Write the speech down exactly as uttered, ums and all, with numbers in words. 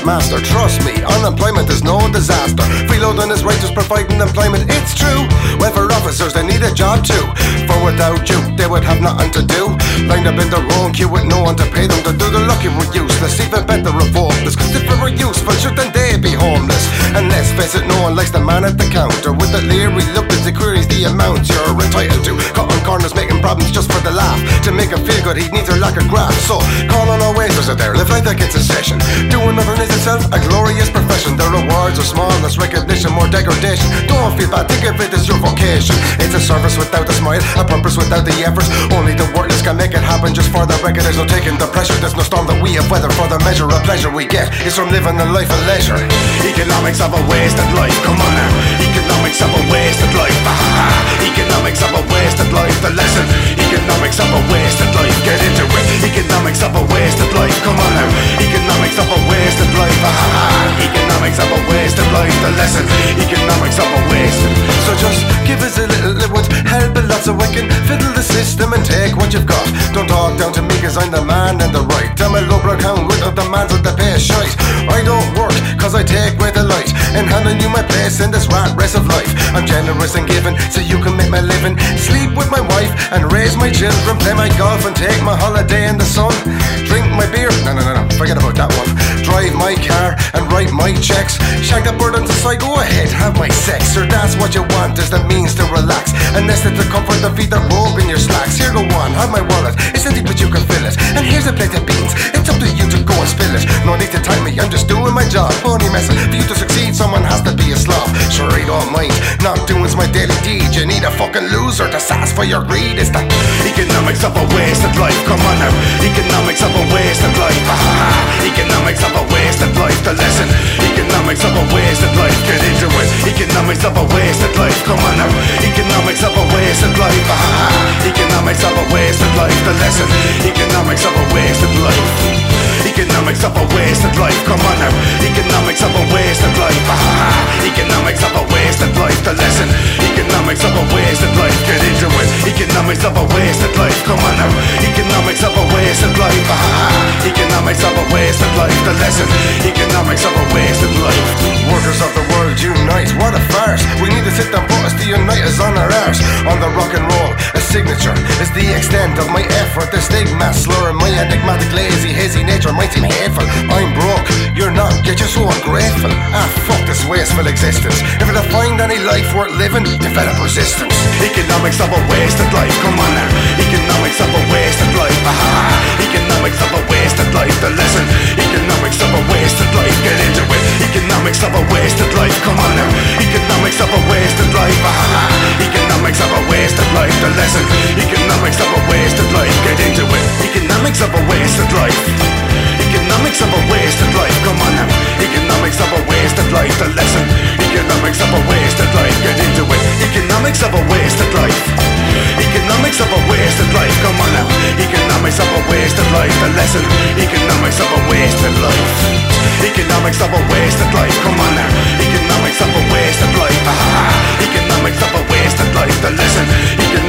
master. Trust me, unemployment is no disaster. Freeloading is righteous, providing employment, it's true. Welfare officers, they need a job too. For without you, they would have nothing to do. Lined up in their own queue with no one to pay them to do their lucky were useless. Even better revoltless, cause if they were useful, sure then they'd be homeless. And let's face it, no one likes the man at the counter with the leery look as he queries the amounts you're entitled to. Cutting corners, making problems just for the laugh. To make him feel good, he needs a lack of graft. So, call on our waiters out there, live like that gets a session. Doing nothing is itself a glorious profession. The rewards are small, less recognition, more degradation. Don't feel bad, think of it as your vocation. It's a service without a smile, a purpose without the efforts. Only the worthless can make it happen. Just for the record, there's no taking the pressure. There's no storm that we have weathered. For the measure of pleasure we get is from living a life of leisure. Economics of a wasted life, come on now. Economics of a wasted life, ah, economics of a wasted life, the lesson. Economics of a wasted life, get into it. Economics of a wasted life, come on now. Economics of a wasted life, ah, economics of a wasted life, the lesson. Economics of a wasted. So just give us a little, it would help a lot, so we can fiddle the system and take what you've got. Don't talk down to me cause I'm the man and the right. I'm a lowbrow hound with the demands of the pay shite. I don't work cause I take with delight in handing you my place in this rat race of life. I'm generous and giving so you can make my living. Sleep with my wife and raise my children. Play my golf and take my holiday in the sun. Drink my beer, no no no no, forget about that one. Drive my car and write my checks. Shag the burdens aside, go ahead, have my sex. Or that's what you want is the means to relax. And that's the comfort of feet that robe in your slacks. Here go on, have my wallet, it's empty but you can fill it. And here's a plate of beans, it's up to you to go and spill it. No need to time me, I'm just doing my job. Only messing, for you to succeed someone has to be a slob. Sure I don't mind, not doing's my daily deed. You need a fucking loser to satisfy your greed. It's the economics of a wasted life, come on now. Economics of a wasted life, ah, economics of a wasted life, the lesson. Economics of a wasted life, get into it. Economics of a wasted life, come on now. Economics of a wasted life, ah, economics of a wasted life, the lesson. Economics of a wasted life. Economics of a wasted life, come on now. Economics of a wasted life, ah, economics of a wasted life, the lesson. Economics of a wasted life, get into it. Economics of a wasted life, come on now. Economics of a wasted life, ah, economics of a wasted life, the lesson. Economics of a wasted life. Workers of the world unite, what a farce. We need to sit down, put us to unite us on our arse. On the rock and roll, a signature is the extent of my effort. The stigma slurring my enigmatic, lazy, hazy nature might seem hateful. I'm broke, you're not, yet you're so ungrateful. Ah, fuck this wasteful existence. If I find any life worth living, develop resistance. Economics of a wasted life, come on now. Economics of a wasted life, ah, economics of a wasted life, the lesson. Economics of a wasted life, get into it. Economics of a wasted life, come on now. Economics of a wasted life, ah, economics of a wasted life, the lesson. Economics of a wasted life, get into it. Economics of a wasted life. Economics of a wasted life, come on now. Economics of a wasted life, the lesson. Economics of a wasted life, get into it. Economics of a wasted life. Economics of a wasted life, come on now. Economics of a wasted life, the lesson. Economics of a wasted life. Economics of a wasted life, come on now. Economics of a wasted life, ah, economics of a wasted life, the lesson. Economics